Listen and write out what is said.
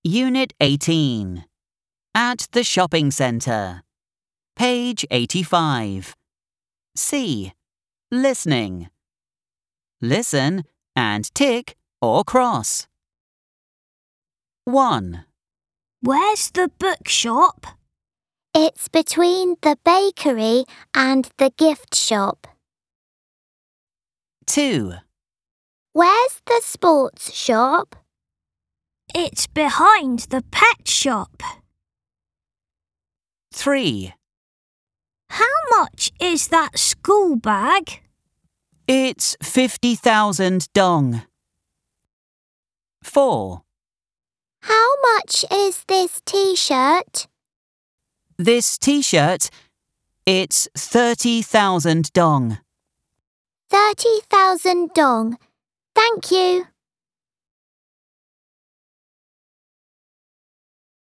Unit 18. At the shopping centre. Page 85. C. Listening. Listen and tick or cross. 1. Where's the bookshop? It's between the bakery and the gift shop. 2. Where's the sports shop? It's behind the pet shop. 3. How much is that school bag? It's 50,000 dong. 4. How much is this t-shirt? This t-shirt, it's 30,000 dong. 30,000 dong. Thank you.